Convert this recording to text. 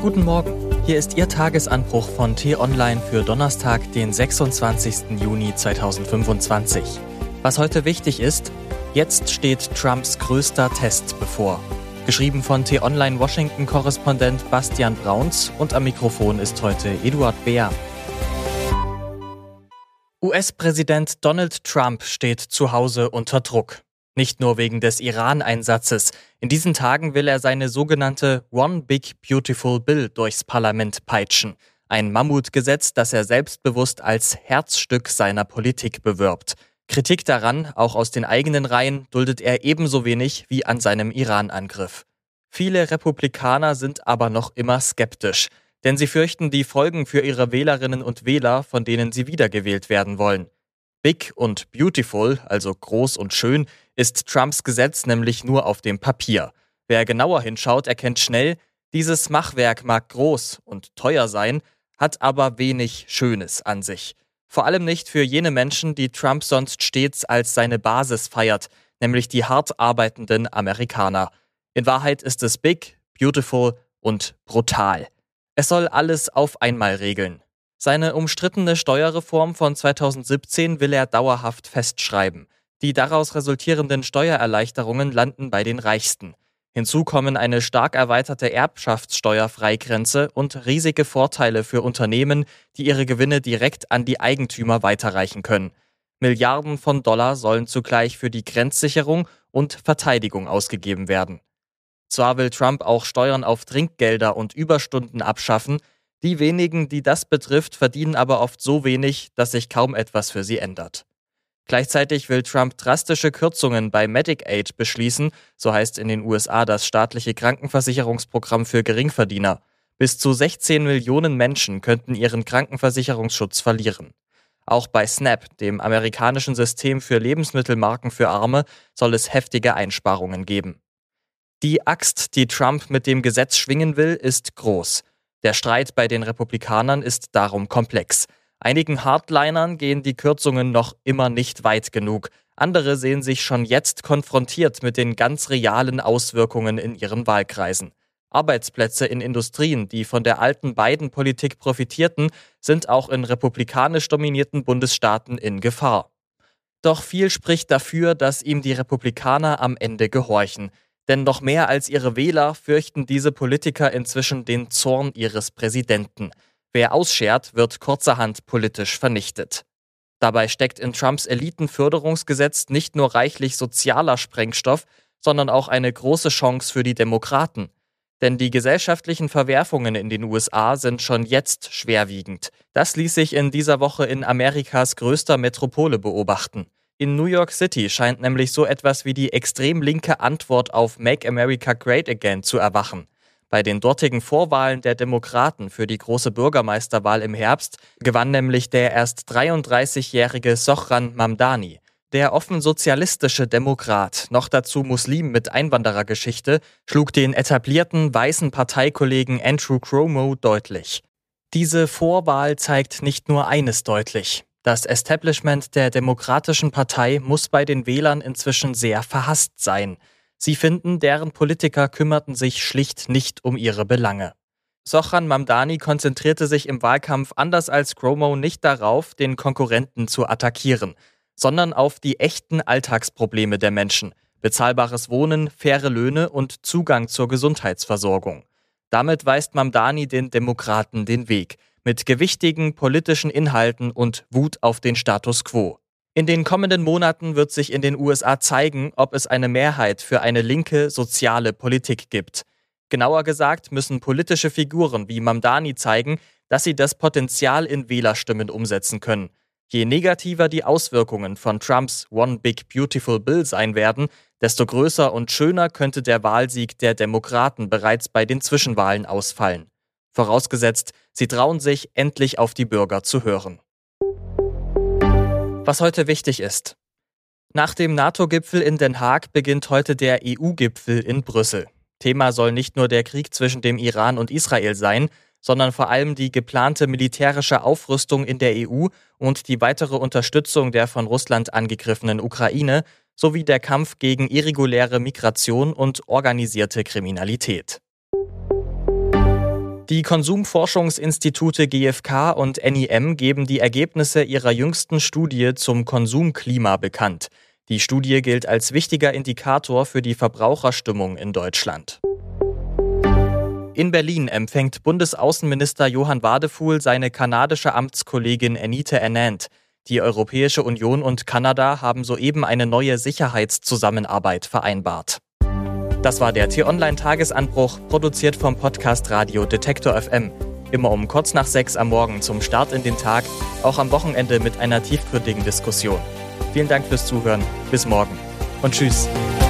Guten Morgen, hier ist Ihr Tagesanbruch von T-Online für Donnerstag, den 26. Juni 2025. Was heute wichtig ist: Jetzt steht Trumps größter Test bevor. Geschrieben von T-Online Washington-Korrespondent Bastian Brauns und am Mikrofon ist heute Eduard Beer. US-Präsident Donald Trump steht zu Hause unter Druck. Nicht nur wegen des Iran-Einsatzes. In diesen Tagen will er seine sogenannte One Big Beautiful Bill durchs Parlament peitschen. Ein Mammutgesetz, das er selbstbewusst als Herzstück seiner Politik bewirbt. Kritik daran, auch aus den eigenen Reihen, duldet er ebenso wenig wie an seinem Iran-Angriff. Viele Republikaner sind aber noch immer skeptisch, denn sie fürchten die Folgen für ihre Wählerinnen und Wähler, von denen sie wiedergewählt werden wollen. Big und beautiful, also groß und schön, ist Trumps Gesetz nämlich nur auf dem Papier. Wer genauer hinschaut, erkennt schnell, dieses Machwerk mag groß und teuer sein, hat aber wenig Schönes an sich. Vor allem nicht für jene Menschen, die Trump sonst stets als seine Basis feiert, nämlich die hart arbeitenden Amerikaner. In Wahrheit ist es big, beautiful und brutal. Es soll alles auf einmal regeln. Seine umstrittene Steuerreform von 2017 will er dauerhaft festschreiben. Die daraus resultierenden Steuererleichterungen landen bei den Reichsten. Hinzu kommen eine stark erweiterte Erbschaftssteuerfreigrenze und riesige Vorteile für Unternehmen, die ihre Gewinne direkt an die Eigentümer weiterreichen können. Milliarden von Dollar sollen zugleich für die Grenzsicherung und Verteidigung ausgegeben werden. Zwar will Trump auch Steuern auf Trinkgelder und Überstunden abschaffen, die wenigen, die das betrifft, verdienen aber oft so wenig, dass sich kaum etwas für sie ändert. Gleichzeitig will Trump drastische Kürzungen bei Medicaid beschließen, so heißt in den USA das staatliche Krankenversicherungsprogramm für Geringverdiener. Bis zu 16 Millionen Menschen könnten ihren Krankenversicherungsschutz verlieren. Auch bei SNAP, dem amerikanischen System für Lebensmittelmarken für Arme, soll es heftige Einsparungen geben. Die Axt, die Trump mit dem Gesetz schwingen will, ist groß. Der Streit bei den Republikanern ist darum komplex. Einigen Hardlinern gehen die Kürzungen noch immer nicht weit genug. Andere sehen sich schon jetzt konfrontiert mit den ganz realen Auswirkungen in ihren Wahlkreisen. Arbeitsplätze in Industrien, die von der alten Biden-Politik profitierten, sind auch in republikanisch dominierten Bundesstaaten in Gefahr. Doch viel spricht dafür, dass ihm die Republikaner am Ende gehorchen. Denn noch mehr als ihre Wähler fürchten diese Politiker inzwischen den Zorn ihres Präsidenten. Wer ausschert, wird kurzerhand politisch vernichtet. Dabei steckt in Trumps Elitenförderungsgesetz nicht nur reichlich sozialer Sprengstoff, sondern auch eine große Chance für die Demokraten. Denn die gesellschaftlichen Verwerfungen in den USA sind schon jetzt schwerwiegend. Das ließ sich in dieser Woche in Amerikas größter Metropole beobachten. In New York City scheint nämlich so etwas wie die extrem linke Antwort auf Make America Great Again zu erwachen. Bei den dortigen Vorwahlen der Demokraten für die große Bürgermeisterwahl im Herbst gewann nämlich der erst 33-jährige Zohran Mamdani. Der offen sozialistische Demokrat, noch dazu Muslim mit Einwanderergeschichte, schlug den etablierten weißen Parteikollegen Andrew Cuomo deutlich. Diese Vorwahl zeigt nicht nur eines deutlich: Das Establishment der Demokratischen Partei muss bei den Wählern inzwischen sehr verhasst sein. Sie finden, deren Politiker kümmerten sich schlicht nicht um ihre Belange. Zohran Mamdani konzentrierte sich im Wahlkampf anders als Cuomo nicht darauf, den Konkurrenten zu attackieren, sondern auf die echten Alltagsprobleme der Menschen: bezahlbares Wohnen, faire Löhne und Zugang zur Gesundheitsversorgung. Damit weist Mamdani den Demokraten den Weg, mit gewichtigen politischen Inhalten und Wut auf den Status quo. In den kommenden Monaten wird sich in den USA zeigen, ob es eine Mehrheit für eine linke, soziale Politik gibt. Genauer gesagt müssen politische Figuren wie Mamdani zeigen, dass sie das Potenzial in Wählerstimmen umsetzen können. Je negativer die Auswirkungen von Trumps One Big Beautiful Bill sein werden, desto größer und schöner könnte der Wahlsieg der Demokraten bereits bei den Zwischenwahlen ausfallen. Vorausgesetzt, sie trauen sich, endlich auf die Bürger zu hören. Was heute wichtig ist: Nach dem NATO-Gipfel in Den Haag beginnt heute der EU-Gipfel in Brüssel. Thema soll nicht nur der Krieg zwischen dem Iran und Israel sein, sondern vor allem die geplante militärische Aufrüstung in der EU und die weitere Unterstützung der von Russland angegriffenen Ukraine sowie der Kampf gegen irreguläre Migration und organisierte Kriminalität. Die Konsumforschungsinstitute GfK und NIM geben die Ergebnisse ihrer jüngsten Studie zum Konsumklima bekannt. Die Studie gilt als wichtiger Indikator für die Verbraucherstimmung in Deutschland. In Berlin empfängt Bundesaußenminister Johann Wadefuhl seine kanadische Amtskollegin Anita Anand. Die Europäische Union und Kanada haben soeben eine neue Sicherheitszusammenarbeit vereinbart. Das war der T-Online-Tagesanbruch, produziert vom Podcast Radio Detektor FM. Immer um kurz nach 6 am Morgen zum Start in den Tag, auch am Wochenende mit einer tiefgründigen Diskussion. Vielen Dank fürs Zuhören, bis morgen und tschüss.